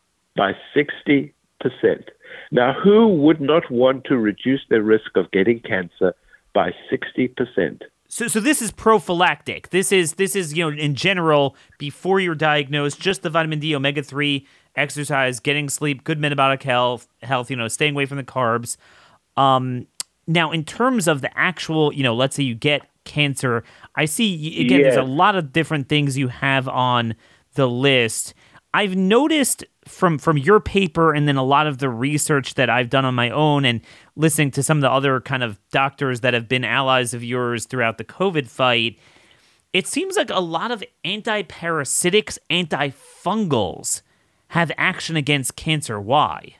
Speaker 4: By sixty percent. Now, who would not want to reduce their risk of getting cancer by sixty percent?
Speaker 3: So, so this is prophylactic. This is this is you know in general before you're diagnosed. Just the vitamin D, omega three, exercise, getting sleep, good metabolic health, health. You know, staying away from the carbs. Um, now, in terms of the actual, you know, let's say you get cancer, I see again.
Speaker 4: Yes.
Speaker 3: There's a lot of different things you have on the list. I've noticed from from your paper and then a lot of the research that I've done on my own and listening to some of the other kind of doctors that have been allies of yours throughout the COVID fight, it seems like a lot of antiparasitics, antifungals have action against cancer. Why?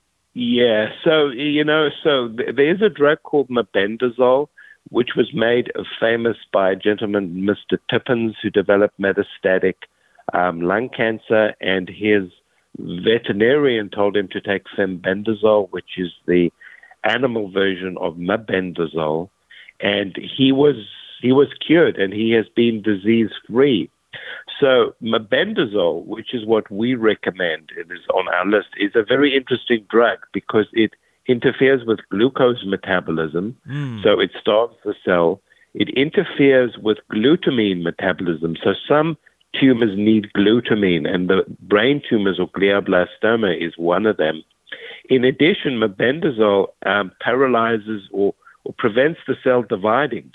Speaker 4: Yeah, so, you know, so th- there's a drug called mebendazole, which was made famous by a gentleman, Mister Tippins, who developed metastatic um, lung cancer, and his veterinarian told him to take fembendazole, which is the animal version of mebendazole, and he was he was cured, and he has been disease-free. So mebendazole, which is what we recommend, it is on our list, is a very interesting drug because it interferes with glucose metabolism, mm. so it starves the cell. It interferes with glutamine metabolism, so some tumors need glutamine, and the brain tumors or glioblastoma is one of them. In addition, mebendazole um, paralyzes or, or prevents the cell dividing.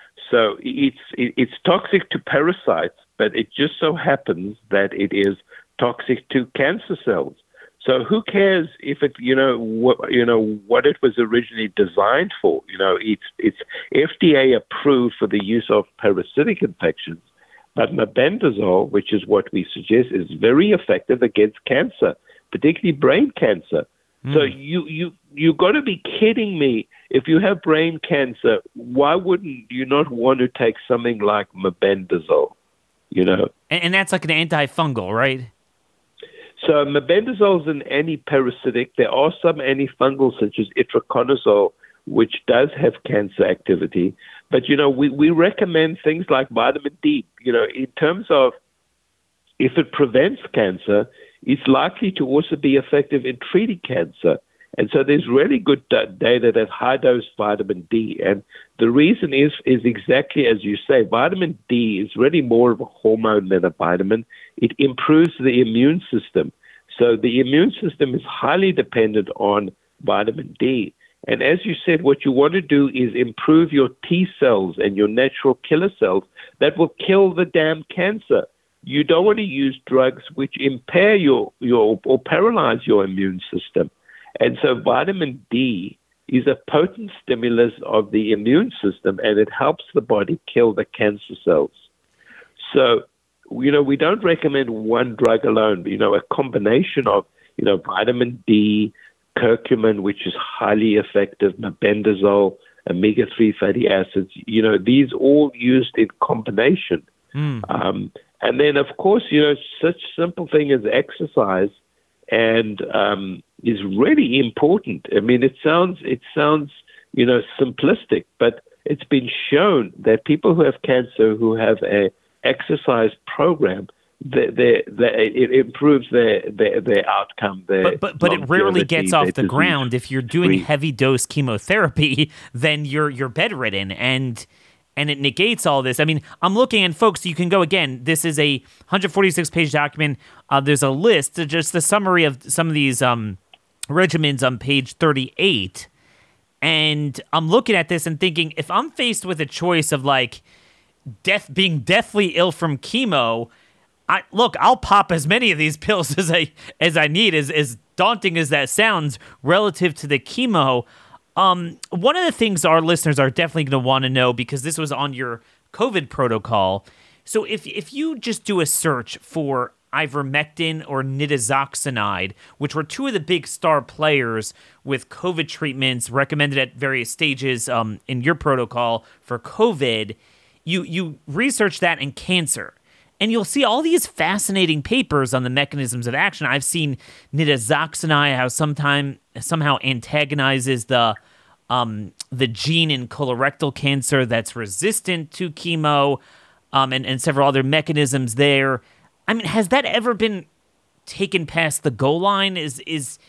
Speaker 4: So it's it, it's toxic to parasites, but it just so happens that it is toxic to cancer cells. So who cares if it, you know, what, you know, what it was originally designed for? You know, it's it's F D A approved for the use of parasitic infections, but mebendazole, which is what we suggest, is very effective against cancer, particularly brain cancer. Mm. So you you you got to be kidding me! If you have brain cancer, why wouldn't you not want to take something like mebendazole? You know,
Speaker 3: and, and that's like an antifungal, right?
Speaker 4: So mebendazole is an antiparasitic. There are some antifungals such as itraconazole, which does have cancer activity. But, you know, we, we recommend things like vitamin D. You know, in terms of if it prevents cancer, it's likely to also be effective in treating cancer. And so there's really good d- data that high-dose vitamin D. And the reason is is exactly as you say. Vitamin D is really more of a hormone than a vitamin. It improves the immune system. So the immune system is highly dependent on vitamin D. And as you said, what you want to do is improve your T cells and your natural killer cells that will kill the damn cancer. You don't want to use drugs which impair your, your or paralyze your immune system. And so vitamin D is a potent stimulus of the immune system, and it helps the body kill the cancer cells. So, you know, we don't recommend one drug alone, you know, a combination of, you know, vitamin D, curcumin, which is highly effective, mebendazole, omega three fatty acids, you know, these all used in combination. Mm. Um, and then, of course, you know, such simple thing as exercise and um, is really important. I mean, it sounds, it sounds, you know, simplistic, but it's been shown that people who have cancer, who have a exercise program, they, they, they, it improves their, their, their outcome. Their
Speaker 3: but but, but it rarely gets off the ground. If you're doing free. heavy dose chemotherapy, then you're you're bedridden, and and it negates all this. I mean, I'm looking, and folks, you can go again. This is a one hundred forty-six page document. Uh, there's a list, just the summary of some of these um, regimens on page thirty-eight. And I'm looking at this and thinking, if I'm faced with a choice of like death, being deathly ill from chemo, I look, I'll pop as many of these pills as I as I need, as as daunting as that sounds relative to the chemo, um, one of the things our listeners are definitely going to want to know, because this was on your COVID protocol. So if if you just do a search for ivermectin or nitazoxanide, which were two of the big star players with COVID treatments recommended at various stages um, in your protocol for COVID, you you research that in cancer. And you'll see all these fascinating papers on the mechanisms of action. I've seen nitazoxanide, how sometime somehow antagonizes the um, the gene in colorectal cancer that's resistant to chemo, um, and, and several other mechanisms there. I mean, has that ever been taken past the goal line? Is is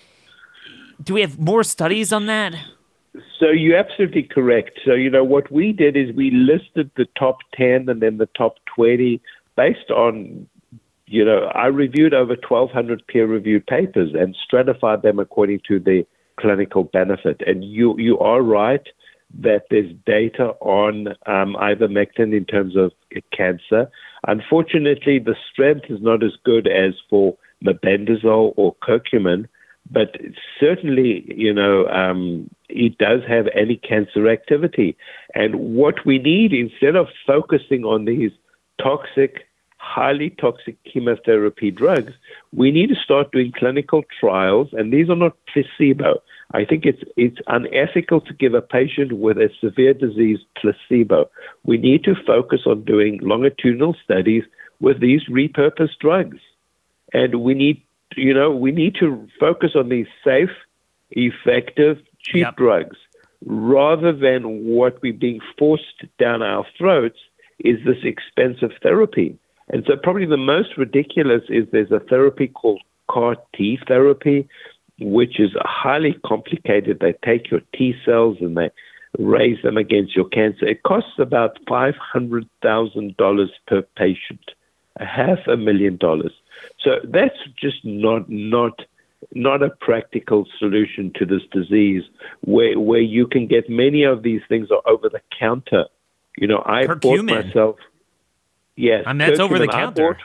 Speaker 3: do we have more studies on that?
Speaker 4: So you're absolutely correct. So, you know, what we did is we listed the top ten and then the top twenty based on, you know, I reviewed over twelve hundred peer-reviewed papers and stratified them according to the clinical benefit. And you you are right that there's data on um, ivermectin in terms of cancer. Unfortunately, the strength is not as good as for mebendazole or curcumin, but certainly, you know, um, it does have anti-cancer activity. And what we need, instead of focusing on these toxic, highly toxic chemotherapy drugs, we need to start doing clinical trials, and these are not placebo. I think it's it's unethical to give a patient with a severe disease placebo. We need to focus on doing longitudinal studies with these repurposed drugs. And we need, you know, we need to focus on these safe, effective, cheap yep. drugs, rather than what we're being forced down our throats is this expensive therapy. And so probably the most ridiculous is there's a therapy called C A R T therapy, which is highly complicated. They take your T cells and they raise them against your cancer. It costs about five hundred thousand dollars per patient, a half a million dollars. So that's just not not not a practical solution to this disease, where where you can get many of these things are over the counter. You know, I
Speaker 3: Curcumin.
Speaker 4: bought myself. Yes,
Speaker 3: I mean, that's over the counter.
Speaker 4: I bought,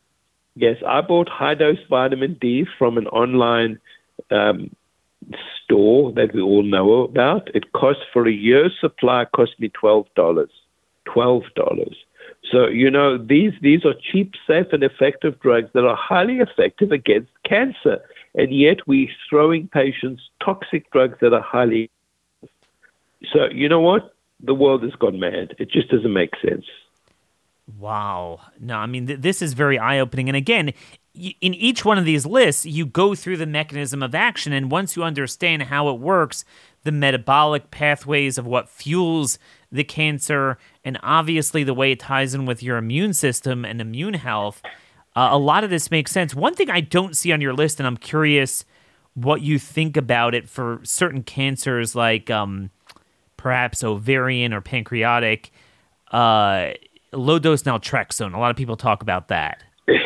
Speaker 4: yes, I bought high dose vitamin D from an online um, store that we all know about. It cost for a year's supply cost me twelve dollars. Twelve dollars. So, you know, these these are cheap, safe, and effective drugs that are highly effective against cancer. And yet we're throwing patients toxic drugs that are highly. So, you know what? The world has gone mad. It just doesn't make sense.
Speaker 3: Wow. No, I mean, th- this is very eye-opening. And again, y- in each one of these lists, you go through the mechanism of action. And once you understand how it works, the metabolic pathways of what fuels the cancer, and obviously the way it ties in with your immune system and immune health, uh, a lot of this makes sense. One thing I don't see on your list, and I'm curious what you think about it for certain cancers like um, perhaps ovarian or pancreatic, uh, low-dose naltrexone. A lot of people talk about that.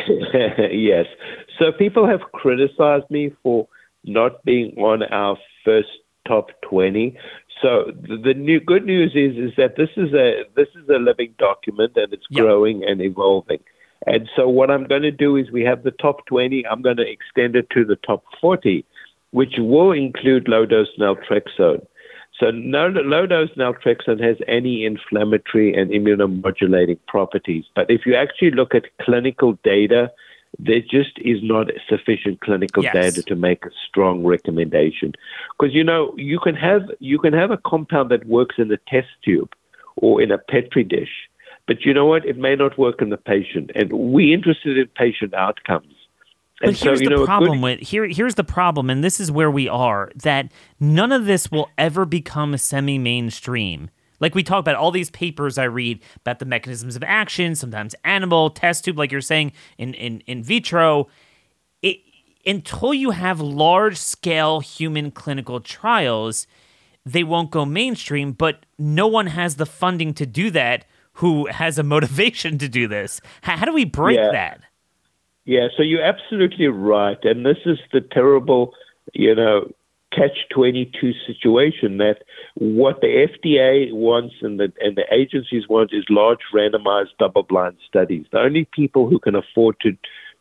Speaker 4: Yes. So people have criticized me for not being on our first top twenty. So the, the new good news is is that this is a this is a living document, and it's
Speaker 3: yep.
Speaker 4: growing and evolving. And so what I'm going to do is we have the top twenty. I'm going to extend it to the top forty, which will include low-dose naltrexone. So no, low-dose naltrexone has anti-inflammatory and immunomodulating properties. But if you actually look at clinical data, there just is not sufficient clinical
Speaker 3: yes.
Speaker 4: data to make a strong recommendation. Because, you know, you can have you can have a compound that works in a test tube or in a Petri dish, but you know what? It may not work in the patient. And we're interested in patient outcomes.
Speaker 3: But
Speaker 4: and
Speaker 3: here's
Speaker 4: so, you
Speaker 3: the
Speaker 4: know,
Speaker 3: problem
Speaker 4: good,
Speaker 3: with here. Here's the problem, and this is where we are. That none of this will ever become semi-mainstream. Like we talk about all these papers I read about the mechanisms of action, sometimes animal test tube, like you're saying in in, in vitro. It, until you have large-scale human clinical trials, they won't go mainstream. But no one has the funding to do that. Who has a motivation to do this? How, how do we break
Speaker 4: yeah.
Speaker 3: that?
Speaker 4: Yeah, so you're absolutely right. And this is the terrible, you know, catch twenty-two situation that what the F D A wants and the and the agencies want is large randomized double-blind studies. The only people who can afford to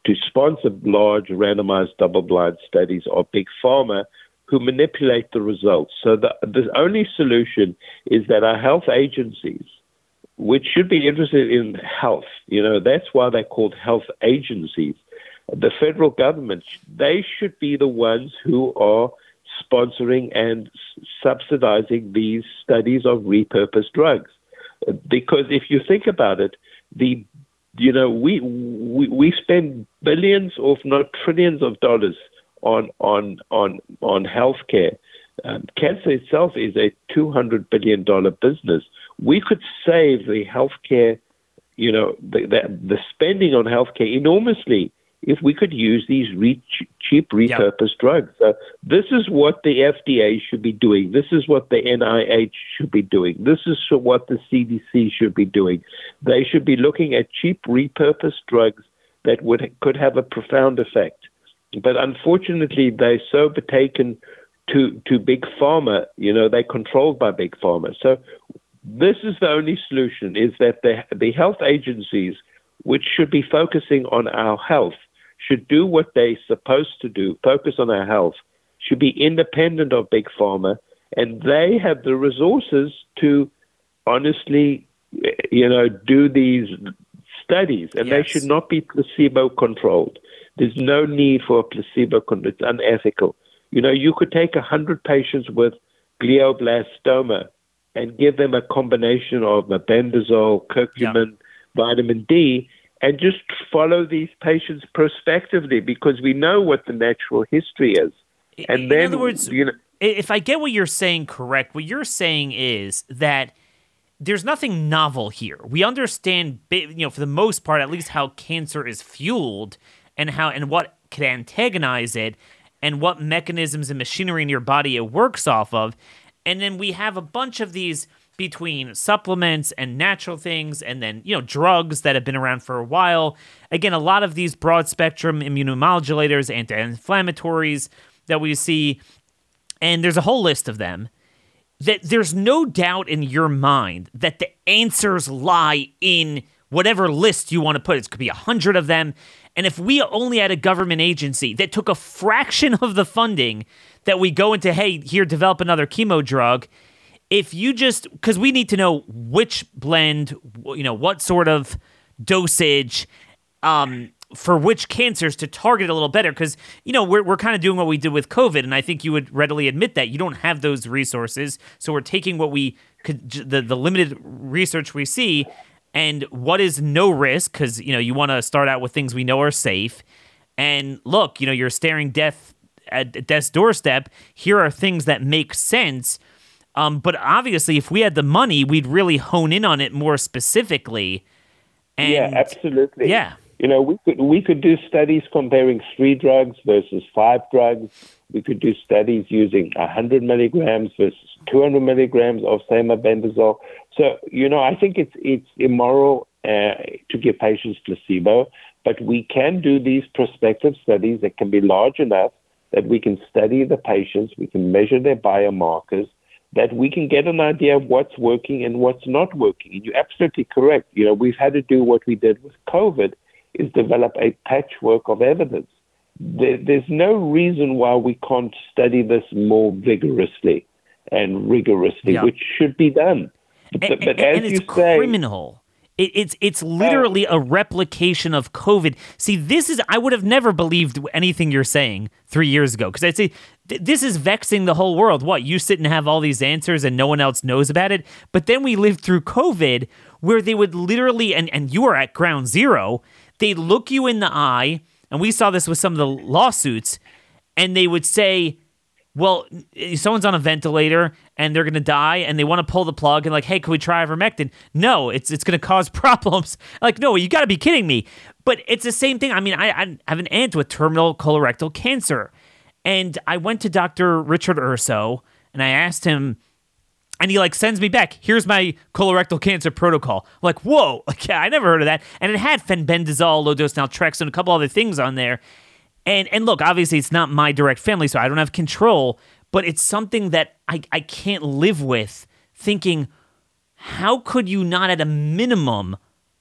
Speaker 4: to sponsor large randomized double-blind studies are Big Pharma, who manipulate the results. So the, the only solution is that our health agencies, which should be interested in health, you know, that's why they're called health agencies. The federal government, they should be the ones who are sponsoring and subsidizing these studies of repurposed drugs. Because if you think about it, the you know we we, we spend billions, or if not trillions, of dollars on on on on healthcare. Um, cancer itself is a two hundred billion dollar business. We could save the healthcare, you know, the the, the spending on healthcare enormously if we could use these re- cheap repurposed yep. drugs. So this is what the F D A should be doing. This is what the N I H should be doing. This is what the C D C should be doing. They should be looking at cheap repurposed drugs that would could have a profound effect. But unfortunately, they're so taken to, to Big Pharma. You know, they're controlled by Big Pharma. So this is the only solution, is that the, the health agencies, which should be focusing on our health, should do what they're supposed to do, focus on our health, should be independent of Big Pharma, and they have the resources to honestly, you know, do these studies, and yes. they should not be placebo-controlled. There's no need for a placebo control. It's unethical. You know, you could take one hundred patients with glioblastoma and give them a combination of mebendazole, curcumin, yeah. vitamin D, and just follow these patients prospectively, because we know what the natural history is. And
Speaker 3: in
Speaker 4: then,
Speaker 3: other words,
Speaker 4: you know,
Speaker 3: if I get what you're saying correct, what you're saying is that there's nothing novel here. We understand, you know, for the most part, at least how cancer is fueled and how and what can antagonize it and what mechanisms and machinery in your body it works off of. And then we have a bunch of these between supplements and natural things and then, you know, drugs that have been around for a while. Again, a lot of these broad-spectrum immunomodulators, anti-inflammatories that we see, and there's a whole list of them, that there's no doubt in your mind that the answers lie in whatever list you want to put. It could be a hundred of them. And if we only had a government agency that took a fraction of the funding that we go into, hey, here, develop another chemo drug, if you just, because we need to know which blend, you know, what sort of dosage um, for which cancers to target a little better, because, you know, we're we're kind of doing what we did with COVID, and I think you would readily admit that you don't have those resources, so we're taking what we could, the, the limited research we see, and what is no risk, because, you know, you want to start out with things we know are safe, and look, you know, you're staring death at death's doorstep, here are things that make sense. Um, but obviously, if we had the money, we'd really hone in on it more specifically. And,
Speaker 4: yeah, absolutely.
Speaker 3: Yeah,
Speaker 4: you know, we could we could do studies comparing three drugs versus five drugs. We could do studies using one hundred milligrams versus two hundred milligrams of mebendazole. So, you know, I think it's it's immoral uh, to give patients placebo, but we can do these prospective studies that can be large enough that we can study the patients, we can measure their biomarkers, that we can get an idea of what's working and what's not working. And you're absolutely correct. You know, we've had to do what we did with COVID, is develop a patchwork of evidence. There, there's no reason why we can't study this more vigorously and rigorously, yeah. which should be done. But,
Speaker 3: and,
Speaker 4: but
Speaker 3: and,
Speaker 4: as
Speaker 3: and
Speaker 4: you
Speaker 3: it's
Speaker 4: say,
Speaker 3: criminal. It, it's it's literally a replication of COVID. See, this is, I would have never believed anything you're saying three years ago, because I'd say, th- this is vexing the whole world. What, you sit and have all these answers and no one else knows about it? But then we lived through COVID, where they would literally, and, and you are at ground zero, they'd look you in the eye, and we saw this with some of the lawsuits, and they would say, well, someone's on a ventilator and they're going to die and they want to pull the plug and like, hey, can we try ivermectin? No, it's it's going to cause problems. Like, no, you got to be kidding me. But it's the same thing. I mean, I, I have an aunt with terminal colorectal cancer, and I went to Doctor Richard Urso and I asked him, and he like sends me back, here's my colorectal cancer protocol. I'm like, whoa, like, yeah, I never heard of that. And it had fenbendazole, low-dose naltrexone, and a couple other things on there. And and look, obviously it's not my direct family, so I don't have control, but it's something that I, I can't live with, thinking, how could you not at a minimum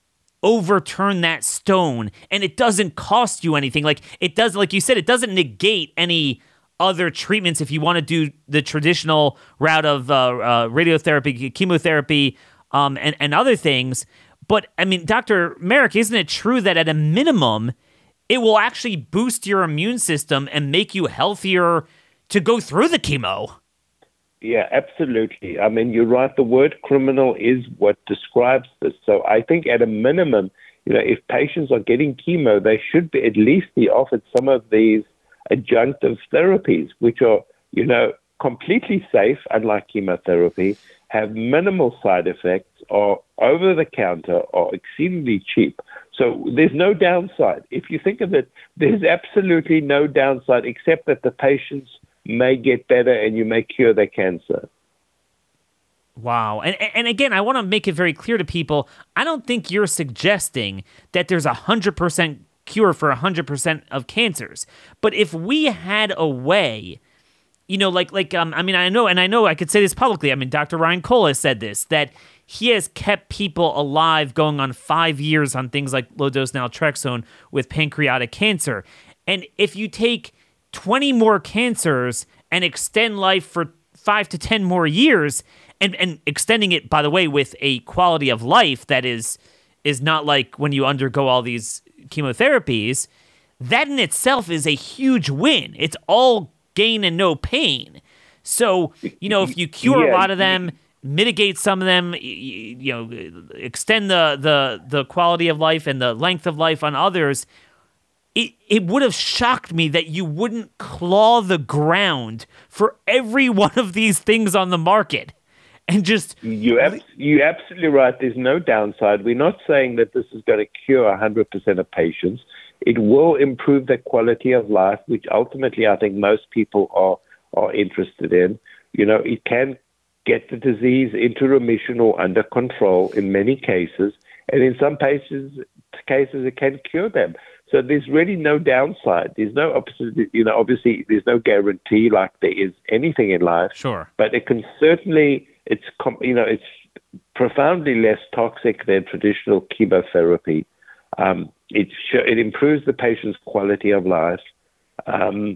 Speaker 3: overturn that stone, and it doesn't cost you anything. Like it does, like you said, it doesn't negate any other treatments if you want to do the traditional route of uh, uh, radiotherapy, chemotherapy, um, and, and other things. But, I mean, Doctor Marik, isn't it true that at a minimum, it will actually boost your immune system and make you healthier to go through the chemo?
Speaker 4: Yeah, absolutely. I mean, you're right. The word criminal is what describes this. So I think at a minimum, you know, if patients are getting chemo, they should be at least be offered some of these adjunctive therapies, which are, you know, completely safe, unlike chemotherapy, have minimal side effects, are over the counter, are exceedingly cheap. So there's no downside. If you think of it, there's absolutely no downside except that the patients may get better and you may cure their cancer.
Speaker 3: Wow. And and again, I want to make it very clear to people, I don't think you're suggesting that there's a one hundred percent cure for one hundred percent of cancers. But if we had a way, you know, like, like um, I mean, I know, and I know I could say this publicly. I mean, Doctor Ryan Cole has said this, that he has kept people alive going on five years on things like low-dose naltrexone with pancreatic cancer. And if you take twenty more cancers and extend life for five to ten more years, and, and extending it, by the way, with a quality of life that is is not like when you undergo all these chemotherapies, that in itself is a huge win. It's all gain and no pain. So, you know, if you cure yeah. a lot of them, mitigate some of them, you, you know, extend the, the, the quality of life and the length of life on others, it, it would have shocked me that you wouldn't claw the ground for every one of these things on the market. And just
Speaker 4: you ab- you're absolutely right. There's no downside. We're not saying that this is going to cure one hundred percent of patients. It will improve their quality of life, which ultimately I think most people are are interested in. You know, it can get the disease into remission or under control in many cases, and in some cases, cases it can cure them. So there's really no downside. There's no opposite. You know, obviously there's no guarantee like there is anything in life.
Speaker 3: Sure,
Speaker 4: but it can certainly. It's, you know, it's profoundly less toxic than traditional chemotherapy. Um, it, it improves the patient's quality of life. Um,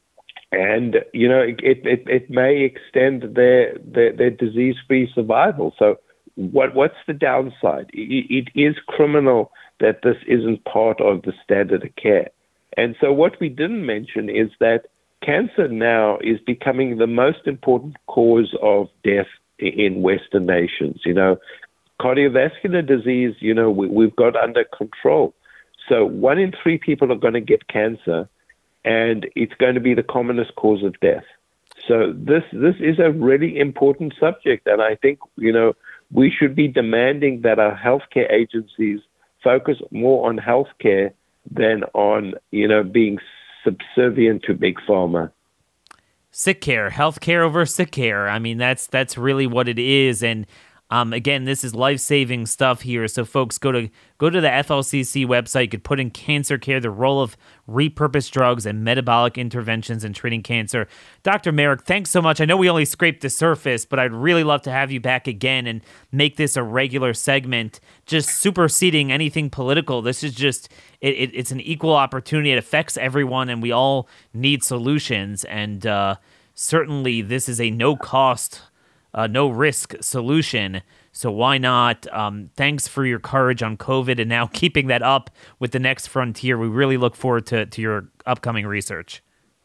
Speaker 4: and, you know, it, it, it may extend their, their, their disease-free survival. So what what's the downside? It, it is criminal that this isn't part of the standard of care. And so what we didn't mention is that cancer now is becoming the most important cause of death in Western nations. You know, cardiovascular disease, you know, we, we've got under control. So one in three people are going to get cancer, and it's going to be the commonest cause of death. So this this is a really important subject, and I think, you know, we should be demanding that our healthcare agencies focus more on healthcare than on, you know, being subservient to big pharma.
Speaker 3: Sick care, health care over sick care. I mean, that's that's really what it is. And um, again, this is life-saving stuff here. So folks, go to go to the F L C C website. You could put in cancer care, the role of repurposed drugs and metabolic interventions in treating cancer. Doctor Marik, thanks so much. I know we only scraped the surface, but I'd really love to have you back again and make this a regular segment, just superseding anything political. This is just, it, it, it's an equal opportunity. It affects everyone, and we all need solutions. And uh, certainly this is a no-cost, uh, no-risk solution. So why not? Um, thanks for your courage on COVID and now keeping that up with the next frontier. We really look forward to, to your upcoming research.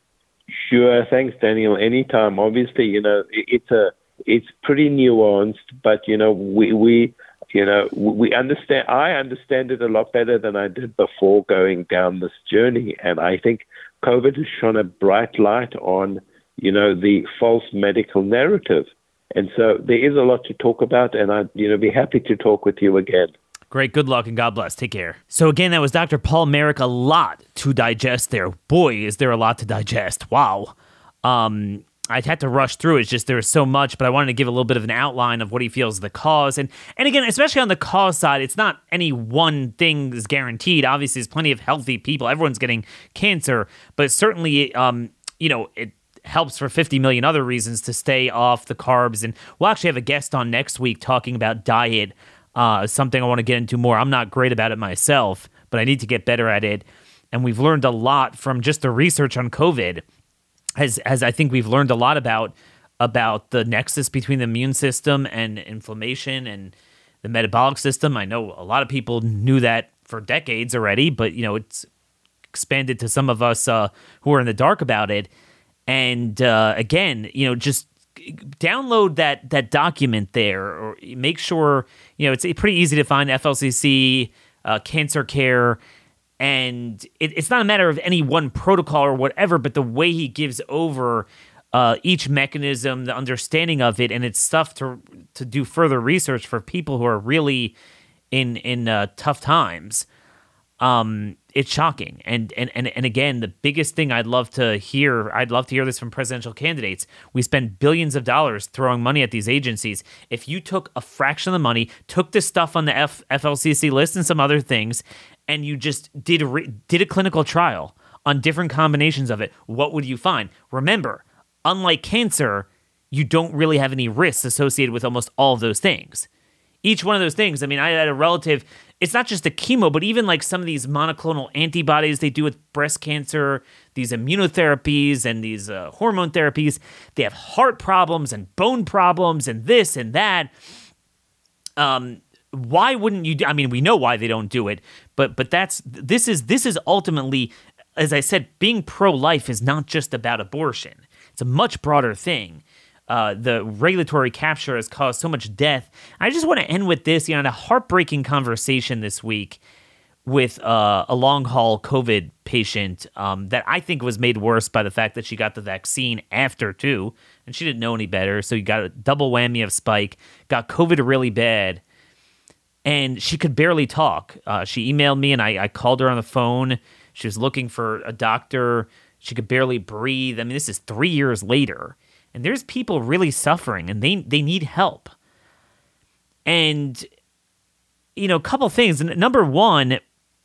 Speaker 4: Sure. Thanks, Daniel. Anytime. Obviously, you know, it, it's a it's pretty nuanced, but, you know, we, we you know, we understand, I understand it a lot better than I did before going down this journey. And I think COVID has shone a bright light on, you know, the false medical narrative. And so there is a lot to talk about, and I'd, you know, be happy to talk with you again.
Speaker 3: Great. Good luck, and God bless. Take care. So again, that was Doctor Paul Marik. A lot to digest there. Boy, is there a lot to digest. Wow. Um, I'd had to rush through it. It's just there was so much, but I wanted to give a little bit of an outline of what he feels is the cause. And and again, especially on the cause side, it's not any one thing is guaranteed. Obviously, there's plenty of healthy people. Everyone's getting cancer, but certainly, um, you know, it helps for fifty million other reasons to stay off the carbs. And we'll actually have a guest on next week talking about diet uh, something I want to get into more. I'm not great about it myself, but I need to get better at it. And we've learned a lot from just the research on COVID. As as I think we've learned a lot about about the nexus between the immune system and inflammation and the metabolic system. I know a lot of people knew that for decades already, but you know it's expanded to some of us uh, who are in the dark about it. And uh, again, you know, just download that that document there, or make sure, you know, it's pretty easy to find F L C C, uh, Cancer Care. And it, it's not a matter of any one protocol or whatever, but the way he gives over uh, each mechanism, the understanding of it, and it's stuff to to do further research for people who are really in in uh, tough times. Um, it's shocking. And, and and and again, the biggest thing I'd love to hear, I'd love to hear this from presidential candidates. We spend billions of dollars throwing money at these agencies. If you took a fraction of the money, took this stuff on the F- FLCC list and some other things, and you just did a re- did a clinical trial on different combinations of it, what would you find? Remember, unlike cancer, you don't really have any risks associated with almost all of those things. Each one of those things, I mean, I had a relative, it's not just the chemo, but even like some of these monoclonal antibodies they do with breast cancer, these immunotherapies and these uh, hormone therapies, they have heart problems and bone problems and this and that. Um, why wouldn't you do, I mean, we know why they don't do it, but but that's, this is, this is ultimately, as I said, being pro-life is not just about abortion. It's a much broader thing. Uh, the regulatory capture has caused so much death. I just want to end with this. You know, I had a heartbreaking conversation this week with uh, a long-haul COVID patient um, that I think was made worse by the fact that she got the vaccine after, too, and she didn't know any better, so you got a double whammy of spike, got COVID really bad, and she could barely talk. Uh, she emailed me, and I, I called her on the phone. She was looking for a doctor. She could barely breathe. I mean, this is three years later. And there's people really suffering, and they they need help. And, you know, a couple things. Number one,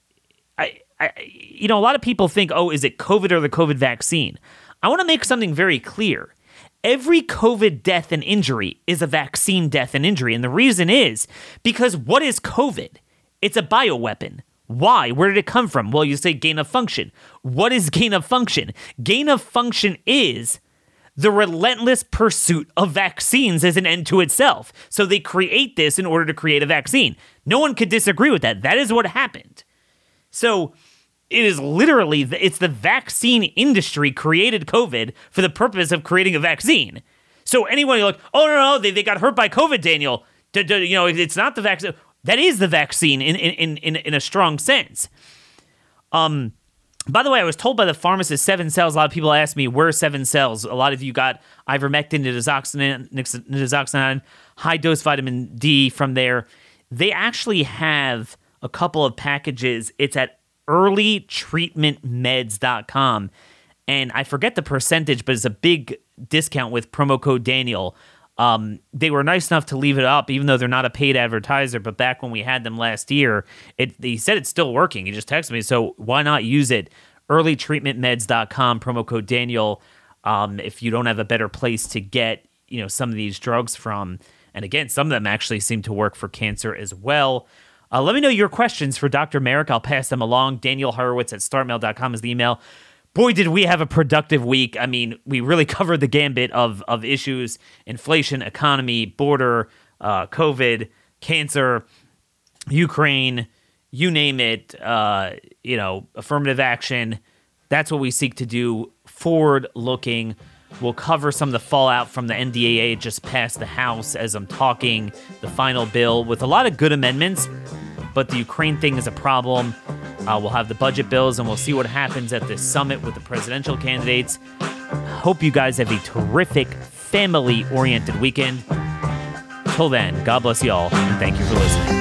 Speaker 3: I, I you know, a lot of people think, oh, is it COVID or the COVID vaccine? I want to make something very clear. Every COVID death and injury is a vaccine death and injury. And the reason is because what is COVID? It's a bioweapon. Why? Where did it come from? Well, you say gain of function. What is gain of function? Gain of function is the relentless pursuit of vaccines as an end to itself. So they create this in order to create a vaccine. No one could disagree with that. That is what happened. So it is literally, it's the vaccine industry created COVID for the purpose of creating a vaccine. So anyone like, oh, no, no, they, they got hurt by COVID, Daniel. D- d- you know, it's not the vaccine. That is the vaccine in, in, in, in a strong sense. Um... By the way, I was told by the pharmacist Seven Cells. A lot of people ask me, where are Seven Cells? A lot of you got ivermectin, nitazoxanide, nitazoxanide, high-dose vitamin D from there. They actually have a couple of packages. It's at early treatment meds dot com. And I forget the percentage, but it's a big discount with promo code Daniel. Um, they were nice enough to leave it up, even though they're not a paid advertiser. But back when we had them last year, it he said it's still working. He just texted me, so why not use it? early treatment meds dot com, promo code Daniel. Um, if you don't have a better place to get, you know, some of these drugs from, and again, some of them actually seem to work for cancer as well. Uh, let me know your questions for Doctor Merrick. I'll pass them along. Daniel Horowitz at startmail dot com is the email. Boy, did we have a productive week. I mean, we really covered the gambit of, of issues: inflation, economy, border, uh, COVID, cancer, Ukraine, you name it, uh, you know, affirmative action. That's what we seek to do, forward-looking. We'll cover some of the fallout from the N D A A. It just passed the House as I'm talking, the final bill with a lot of good amendments, but the Ukraine thing is a problem. Uh, we'll have the budget bills, and we'll see what happens at this summit with the presidential candidates. Hope you guys have a terrific, family-oriented weekend. Till then, God bless you all, and thank you for listening.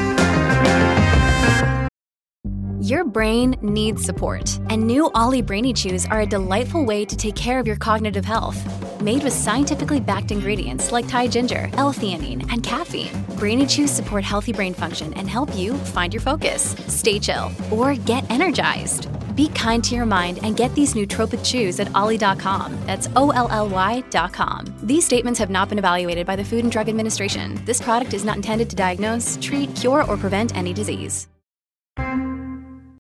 Speaker 5: Your brain needs support, and new Ollie Brainy Chews are a delightful way to take care of your cognitive health. Made with scientifically backed ingredients like Thai ginger, L-theanine, and caffeine, Brainy Chews support healthy brain function and help you find your focus, stay chill, or get energized. Be kind to your mind and get these nootropic chews at olly dot com. That's O L L Y dot com. These statements have not been evaluated by the Food and Drug Administration. This product is not intended to diagnose, treat, cure, or prevent any disease.